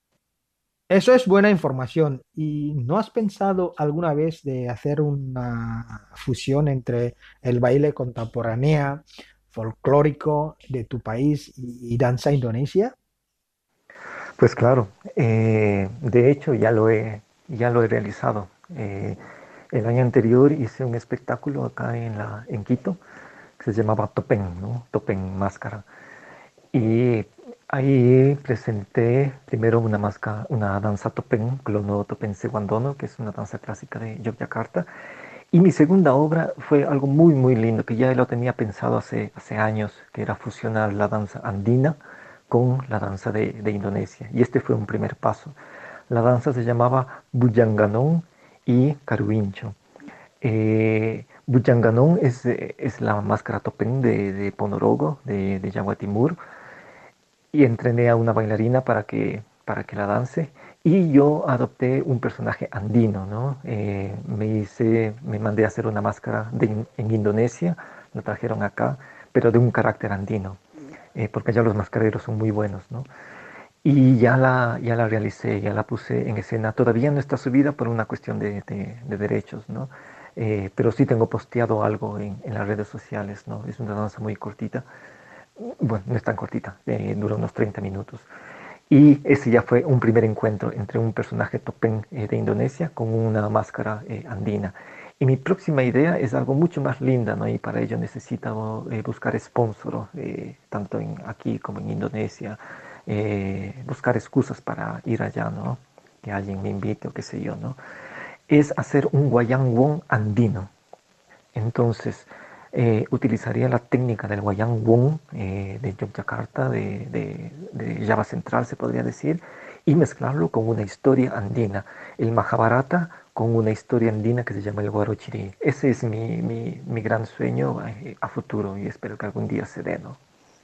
Eso es buena información. ¿Y no has pensado alguna vez de hacer una fusión entre el baile contemporáneo, folclórico de tu país y, y danza indonesia? Pues claro, eh, de hecho ya lo he, ya lo he realizado. Eh, el año anterior hice un espectáculo acá en, la, en Quito que se llamaba Topeng, ¿no? Topeng Máscara. Y ahí presenté primero una, máscara, una danza Topeng, Clono Topeng Seguandono, que es una danza clásica de Yogyakarta. Y mi segunda obra fue algo muy, muy lindo, que ya lo tenía pensado hace, hace años, que era fusionar la danza andina con la danza de, de Indonesia. Y este fue un primer paso. La danza se llamaba Bujanganon y Caruincho. Eh, Bujanganon es, eh, es la máscara topeng de, de Ponorogo, de, de Jawa Timur, y entrené a una bailarina para que, para que la dance. Y yo adopté un personaje andino, ¿no? Eh, me hice, me mandé a hacer una máscara de, en Indonesia, la trajeron acá, pero de un carácter andino, eh, porque allá los mascareros son muy buenos, ¿no? Y ya la, ya la realicé, ya la puse en escena. Todavía no está subida por una cuestión de, de, de derechos, ¿no? Eh, pero sí tengo posteado algo en, en las redes sociales, ¿no? Es una danza muy cortita. Bueno, no es tan cortita, eh, dura unos treinta minutos. Y ese ya fue un primer encuentro entre un personaje topeng eh, de Indonesia con una máscara eh, andina. Y mi próxima idea es algo mucho más linda, ¿no? Y para ello necesito eh, buscar sponsor, eh, tanto en, aquí como en Indonesia, eh, buscar excusas para ir allá, ¿no? Que alguien me invite o qué sé yo, ¿no? Es hacer un wayang wong andino. Entonces, eh, utilizaría la técnica del wayang wong eh, de Yogyakarta, de, de, de Java Central se podría decir, y mezclarlo con una historia andina, el Mahabharata con una historia andina que se llama el Huarochiri. Ese es mi, mi, mi gran sueño eh, a futuro y espero que algún día se dé, ¿no?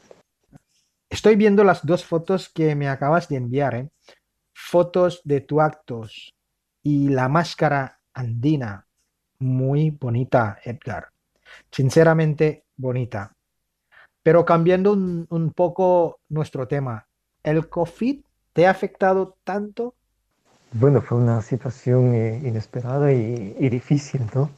Estoy viendo las dos fotos que me acabas de enviar, ¿eh? Fotos de tu actos y la máscara andina. Muy bonita, Edgar. Sinceramente, bonita. Pero cambiando un, un poco nuestro tema, ¿el COVID te ha afectado tanto? Bueno, fue una situación eh, inesperada y, y difícil, ¿no?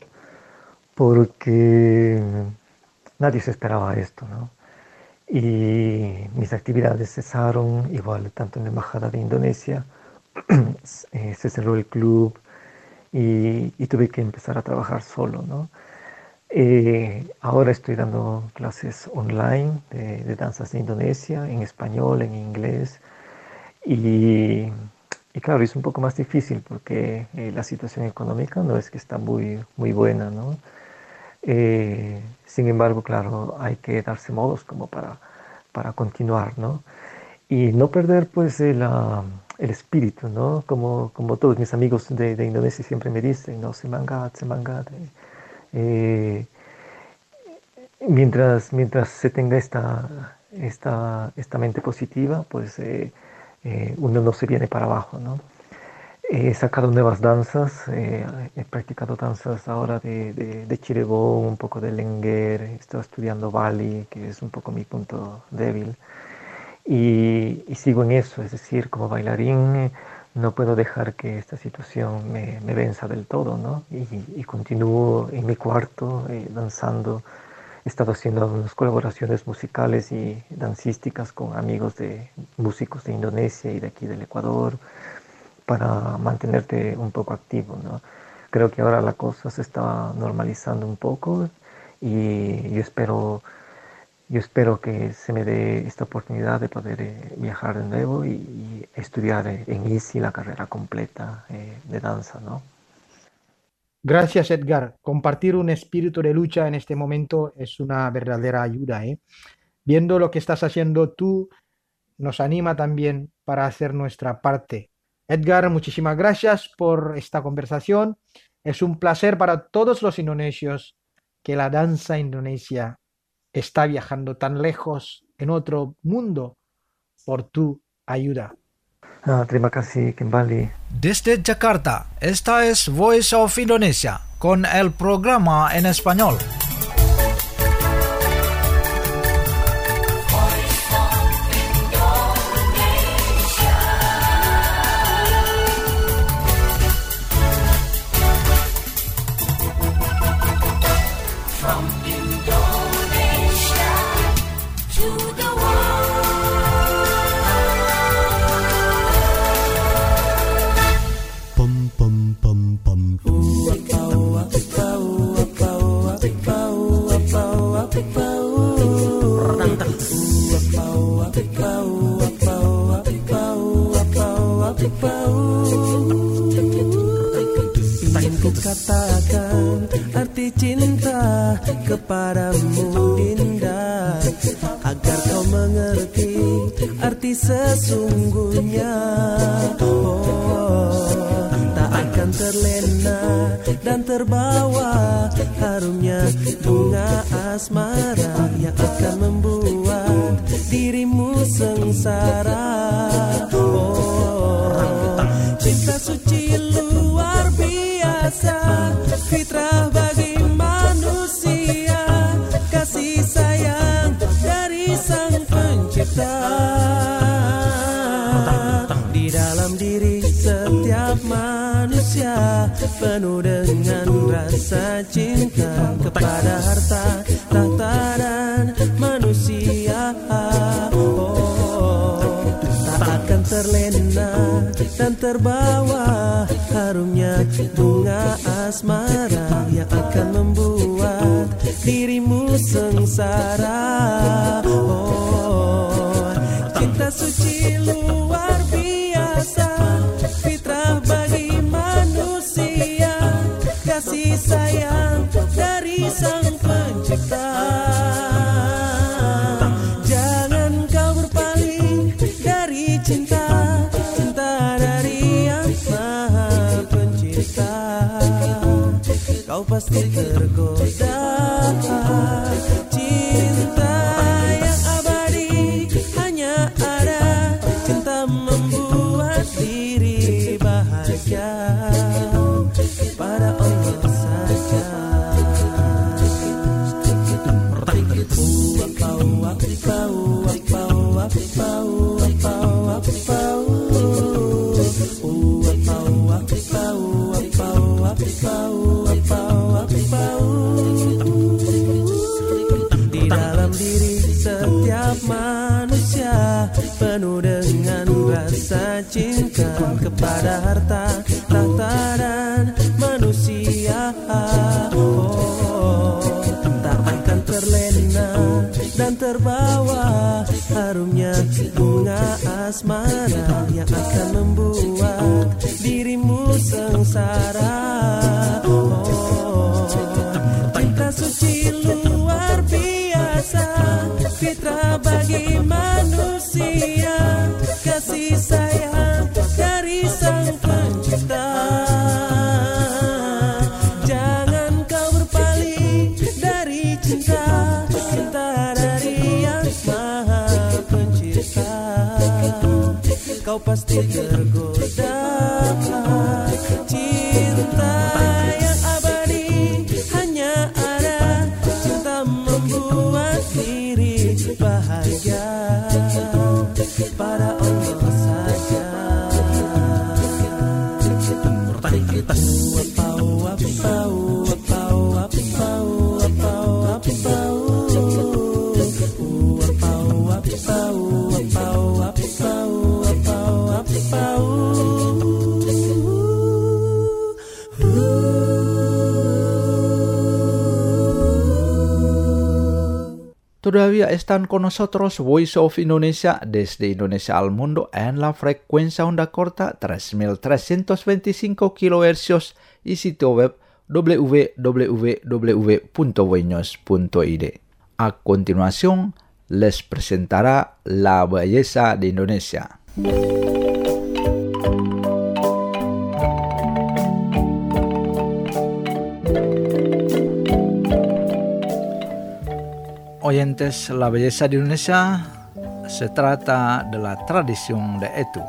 Porque nadie se esperaba esto, ¿no? Y mis actividades cesaron, igual tanto en la Embajada de Indonesia, eh, se cerró el club y, y tuve que empezar a trabajar solo, ¿no? Eh, ahora estoy dando clases online de, de danzas de Indonesia, en español, en inglés, y, y claro, es un poco más difícil porque eh, la situación económica no es que está muy, muy buena, ¿no? Eh, sin embargo, claro, hay que darse modos como para, para continuar, ¿no? Y no perder pues el, ah, el espíritu, ¿no? Como, como todos mis amigos de, de Indonesia siempre me dicen, ¿no? Semangat, semangat. Eh, mientras, mientras se tenga esta, esta, esta mente positiva, pues eh, eh, uno no se viene para abajo, ¿no? He sacado nuevas danzas, eh, he practicado danzas ahora de, de, de Chirebón, un poco de Lenguer, he estado estudiando Bali, que es un poco mi punto débil, y, y sigo en eso, es decir, como bailarín eh, no puedo dejar que esta situación me, me venza del todo, ¿no? Y, y continúo en mi cuarto eh, danzando. He estado haciendo algunas colaboraciones musicales y dancísticas con amigos de músicos de Indonesia y de aquí del Ecuador, para mantenerte un poco activo, ¿no? Creo que ahora la cosa se está normalizando un poco y yo espero, yo espero que se me dé esta oportunidad de poder eh, viajar de nuevo y, y estudiar eh, en I S I la carrera completa eh, de danza, ¿no? Gracias, Edgar. Compartir un espíritu de lucha en este momento es una verdadera ayuda, ¿eh? Viendo lo que estás haciendo tú, nos anima también para hacer nuestra parte. Edgar, muchísimas gracias por esta conversación. Es un placer para todos los indonesios que la danza indonesia está viajando tan lejos en otro mundo por tu ayuda. Ah, terima kasih kembali. Desde Jakarta, esta es Voice of Indonesia con el programa en español. From Indonesia to the Pum pum pum pum. Ingin ku katakan arti cinta kepadamu, Dinda, agar kau mengerti arti sesungguhnya. Oh, tak akan terlena dan terbawa harumnya bunga asmara yang akan membuat dirimu sengsara. Oh, cinta suci luar biasa, fitrah bagi manusia, kasih sayang dari Sang Pencipta. Di dalam diri setiap manusia penuh dengan rasa cinta kepada harta, tahta dan manusia. Oh, tak akan terlena dan terbawa harumnya bunga asmara yang akan membuat dirimu sengsara. Oh, cinta suci luar biasa, fitrah bagi manusia, kasih sayang dari Sang Pencipta. Jangan kau berpaling dari cinta, cinta dari Yang Maha Pencipta. Kau pasti tergoda cinta yang abadi, hanya ada cinta membuat diri bahagia pada Allah saja. Di dalam diri setiap manusia penuh dengan rasa cinta kepada harta, tahta dan manusia. Oh, tak akan terlena dan terbawa harumnya bunga asmara yang akan membuat dirimu sengsara. Oh, cinta suci luar biasa, fitrah bagi manusia, kasih sayang dari Sang Pencipta. Jangan kau berpaling dari cinta, cinta dari Yang Maha Pencipta. Kau pasti tergoda cinta yang abadi, hanya ada cinta membuat diri bahagia pada Allah saja. Todavía están con nosotros Voice of Indonesia desde Indonesia al mundo en la frecuencia onda corta tres mil trescientos veinticinco kilohercios y sitio web w w w punto voinews punto i d. A continuación, les presentará la belleza de Indonesia. Oyentes, la belleza de Indonesia se trata de la tradición de Etu.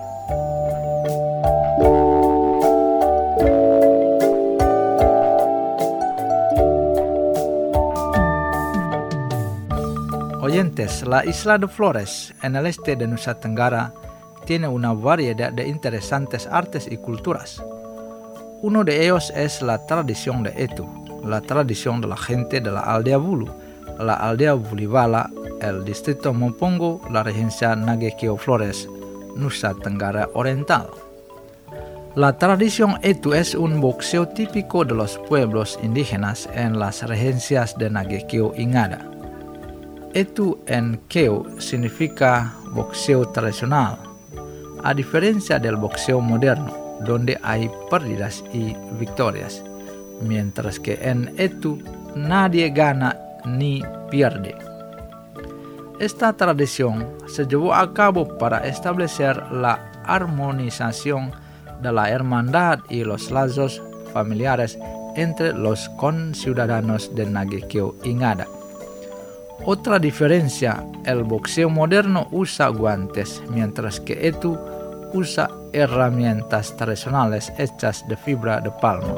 Oyentes, la isla de Flores, en el este de Nusa Tenggara, tiene una variedad de interesantes artes y culturas. Uno de ellos es la tradición de Etu, la tradición de la gente de la aldea Bulu, la aldea Bulibala, el distrito Mompongo, la regencia Nagekeo Flores, Nusa Tenggara Oriental. La tradición Etu es un boxeo típico de los pueblos indígenas en las regencias de Nagekeo y Ngada. Etu en Keo significa boxeo tradicional, a diferencia del boxeo moderno, donde hay pérdidas y victorias, mientras que en Etu nadie gana ni pierde. Esta tradición se llevó a cabo para establecer la armonización de la hermandad y los lazos familiares entre los conciudadanos de Nagekeo y Ngada. Otra diferencia, el boxeo moderno usa guantes, mientras que Etu usa herramientas tradicionales hechas de fibra de palma.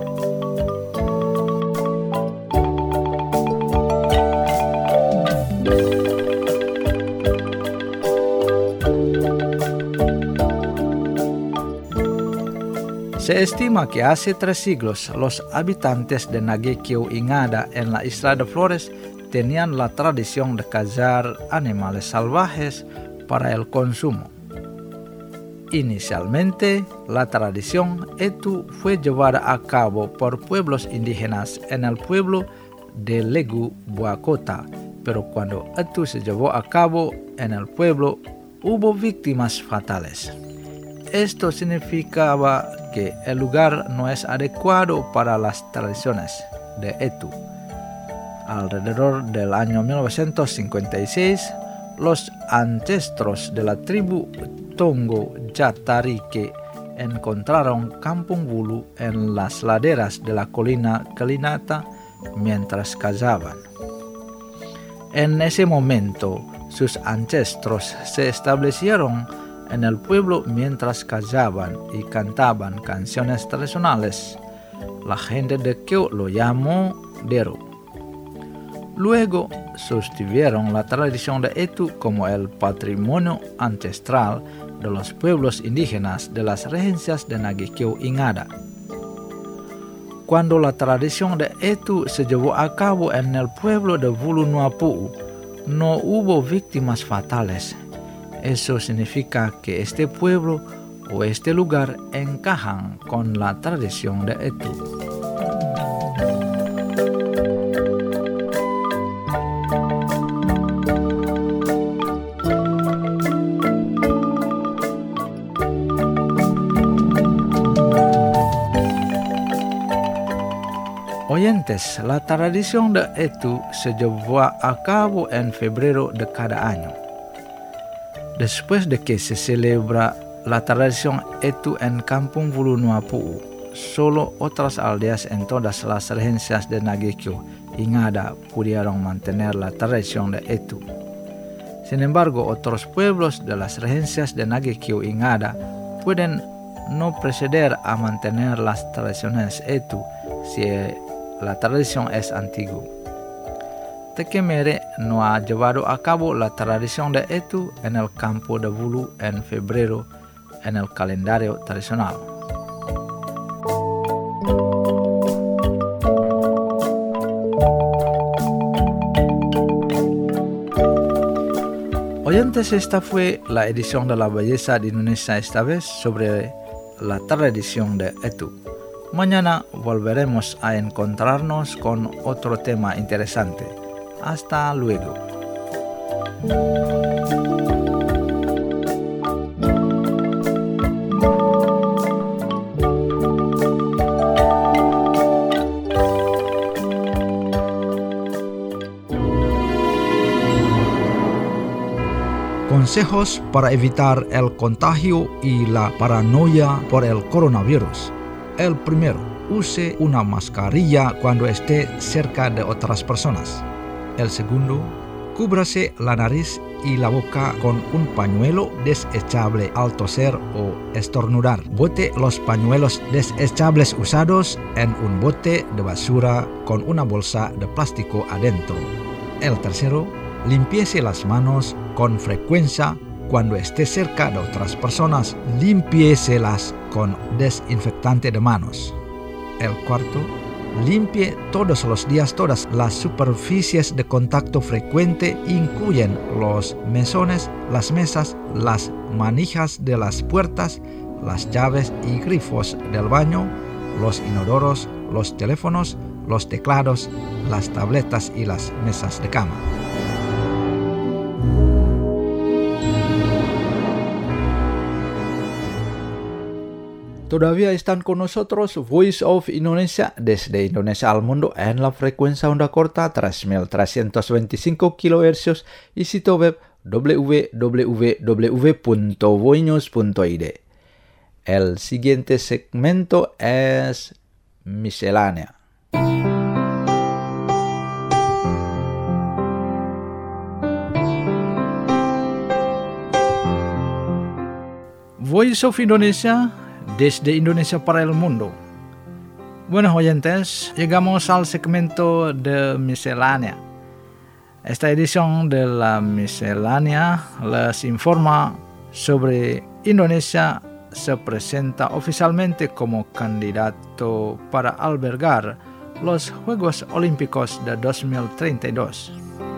Se estima que hace tres siglos los habitantes de Nagekeo y Ngada en la isla de Flores tenían la tradición de cazar animales salvajes para el consumo. Inicialmente, la tradición Etu fue llevada a cabo por pueblos indígenas en el pueblo de Legu Buakota, pero cuando Etu se llevó a cabo en el pueblo, hubo víctimas fatales. Esto significaba que el lugar no es adecuado para las tradiciones de Etu. Alrededor del año mil novecientos cincuenta y seis, los ancestros de la tribu Tongo Jatarike encontraron Kampung Bulu en las laderas de la colina Kelinata mientras cazaban. En ese momento, sus ancestros se establecieron en el pueblo mientras cazaban y cantaban canciones tradicionales. La gente de Keo lo llamó Dero. Luego sostuvieron la tradición de Etu como el patrimonio ancestral de los pueblos indígenas de las regencias de Nagekeo y Ngada. Cuando la tradición de Etu se llevó a cabo en el pueblo de Bulu Nuapuu, no hubo víctimas fatales. Eso significa que este pueblo o este lugar encajan con la tradición de Etu. Oyentes, la tradición de Etu se llevó a cabo en febrero de cada año. Después de que se celebra la tradición Etu en Kampung Bulu Nuapuu, solo otras aldeas en todas las regencias de Nagekeo y Ngada pudieron mantener la tradición de Etu. Sin embargo, otros pueblos de las regencias de Nagekeo y Ngada pueden no proceder a mantener las tradiciones Etu si la tradición es antigua. Tekemere no ha llevado a cabo la tradición de Etu en el campo de Bulu en febrero en el calendario tradicional. Oyentes, esta fue la edición de La Belleza de Indonesia, esta vez sobre la tradición de Etu. Mañana volveremos a encontrarnos con otro tema interesante. Hasta luego. consejos para evitar el contagio y la paranoia por el coronavirus. El primero, use una mascarilla cuando esté cerca de otras personas. El segundo, cúbrase la nariz y la boca con un pañuelo desechable al toser o estornudar. Bote los pañuelos desechables usados en un bote de basura con una bolsa de plástico adentro. El tercero, limpiese las manos con frecuencia cuando esté cerca de otras personas. Limpiéselas con desinfectante de manos. El cuarto, limpie todos los días todas las superficies de contacto frecuente, incluyen los mesones, las mesas, las manijas de las puertas, las llaves y grifos del baño, los inodoros, los teléfonos, los teclados, las tabletas y las mesas de cama. Todavía están con nosotros Voice of Indonesia desde Indonesia al mundo en la frecuencia onda corta tres mil trescientos veinticinco kilohercios y sitio web w w w punto voinews punto i d. El siguiente segmento es miscelánea. Voice of Indonesia desde Indonesia para el mundo. Buenos oyentes, llegamos al segmento de miscelánea. Esta edición de la miscelánea les informa sobre Indonesia se presenta oficialmente como candidato para albergar los Juegos Olímpicos de dos mil treinta y dos.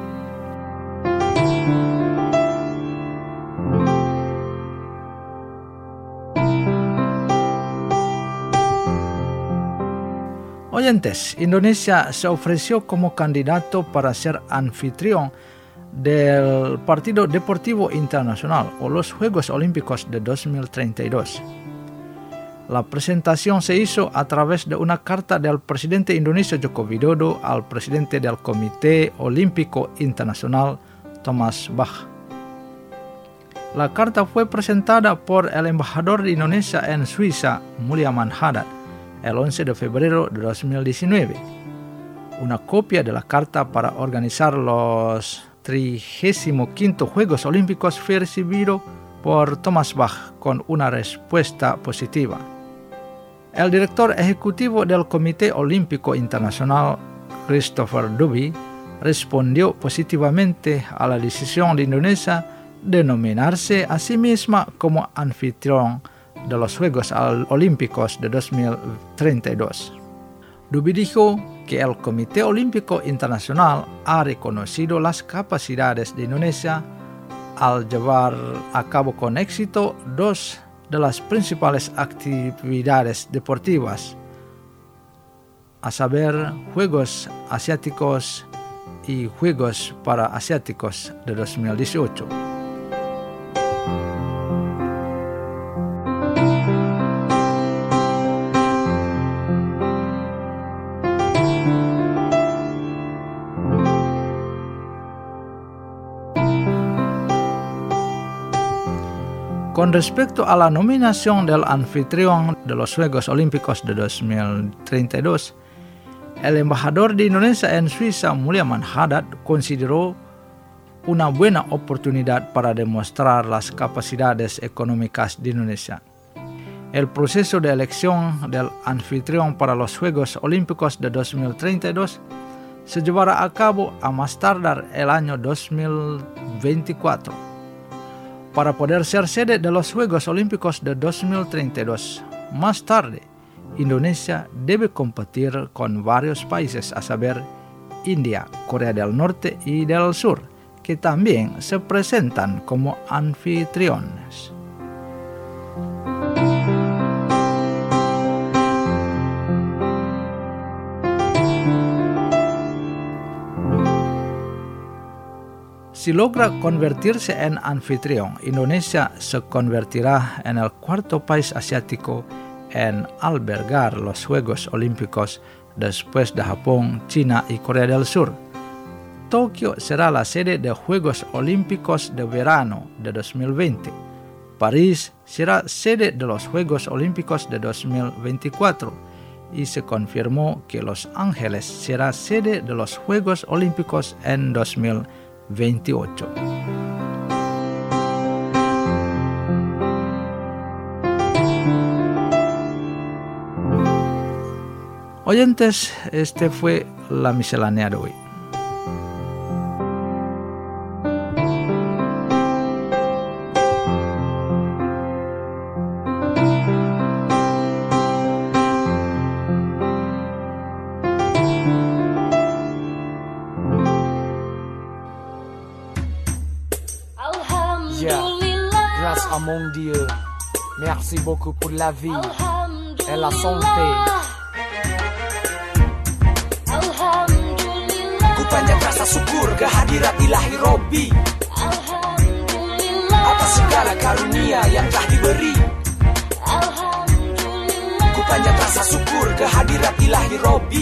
Oyentes, Indonesia se ofreció como candidato para ser anfitrión del Partido Deportivo Internacional o los Juegos Olímpicos de dos mil treinta y dos. La presentación se hizo a través de una carta del presidente indonesio Joko Widodo al presidente del Comité Olímpico Internacional, Thomas Bach. La carta fue presentada por el embajador de Indonesia en Suiza, Mulyaman Haddad, el once de febrero de dos mil diecinueve. Una copia de la carta para organizar los trigésimo quinto Juegos Olímpicos fue recibido por Thomas Bach con una respuesta positiva. El director ejecutivo del Comité Olímpico Internacional, Christopher Duby, respondió positivamente a la decisión de Indonesia de nominarse a sí misma como anfitrión de los Juegos Olímpicos de dos mil treinta y dos. Duby dijo que el Comité Olímpico Internacional ha reconocido las capacidades de Indonesia al llevar a cabo con éxito dos de las principales actividades deportivas, a saber, Juegos Asiáticos y Juegos Paraasiáticos de dos mil dieciocho. Con respecto a la nominación del anfitrión de los Juegos Olímpicos de dos mil treinta y dos, el embajador de Indonesia en Suiza, Mulyaman Haddad, consideró una buena oportunidad para demostrar las capacidades económicas de Indonesia. El proceso de elección del anfitrión para los Juegos Olímpicos de dos mil treinta y dos se llevará a cabo a más tardar el año dos mil veinticuatro. Para poder ser sede de los Juegos Olímpicos de dos mil treinta y dos, más tarde, Indonesia debe competir con varios países, a saber, India, Corea del Norte y del Sur, que también se presentan como anfitriones. Si logra convertirse en anfitrión, Indonesia se convertirá en el cuarto país asiático en albergar los Juegos Olímpicos después de Japón, China y Corea del Sur. Tokio será la sede de Juegos Olímpicos de Verano de dos mil veinte. París será sede de los Juegos Olímpicos de dos mil veinticuatro y se confirmó que Los Ángeles será sede de los Juegos Olímpicos en dos mil veintiocho. Oyentes, este fue la miscelánea de hoy. Grâce à mon Dieu, merci beaucoup pour la vie et la santé. Ku panjat rasa syukur kehadirat ilahi Robbi atas segala karunia yang telah diberi. Ku panjat rasa syukur kehadirat ilahi Robbi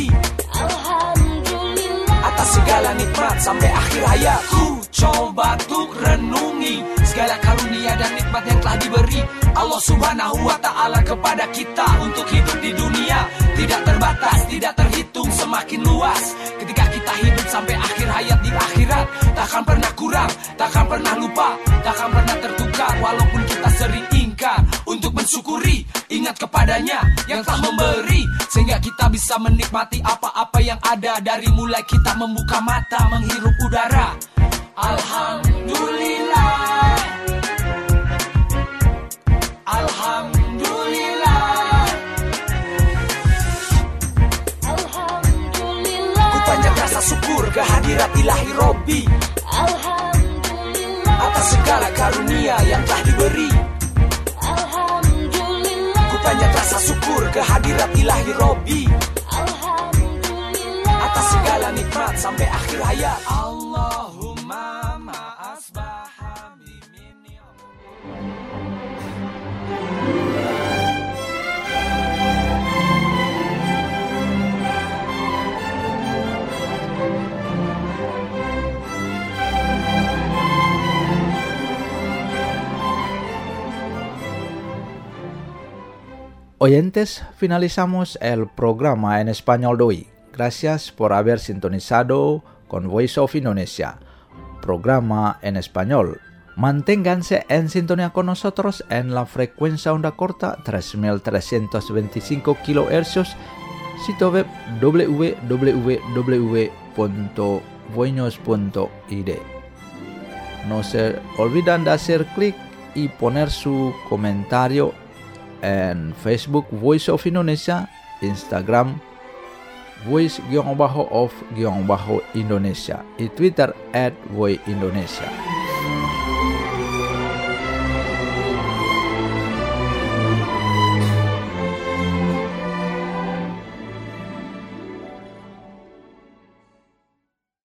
atas segala nikmat sampai akhir hayat. Ku coba untuk renungi segala karunia dan nikmat yang telah diberi Allah Subhanahu wa Ta'ala kepada kita untuk hidup di dunia. Tidak terbatas, tidak terhitung, semakin luas. Ketika kita hidup sampai akhir hayat di akhirat, takkan pernah kurang, takkan pernah lupa, takkan pernah tertukar. Walaupun kita sering ingkar untuk mensyukuri, ingat kepadanya yang telah memberi, sehingga kita bisa menikmati apa-apa yang ada. Dari mulai kita membuka mata, menghirup udara. Alhamdulillah, Alhamdulillah, Alhamdulillah. Ku panjat rasa syukur kehadirat ilahi Robbi atas segala karunia yang telah diberi. Ku panjat rasa syukur kehadirat ilahi Robbi atas segala nikmat sampai akhir hayat. Allahumma ma'asbaha bimini. Oyentes, finalizamos el programa en español de hoy. Gracias por haber sintonizado con Voice of Indonesia, programa en español. Manténganse en sintonía con nosotros en la frecuencia onda corta tres mil trescientos veinticinco kilohercios, sitio web w w w punto voinos punto i d. No se olviden de hacer clic y poner su comentario en Facebook Voice of Indonesia, Instagram Voice-of-Indonesia y Twitter at Voice Indonesia.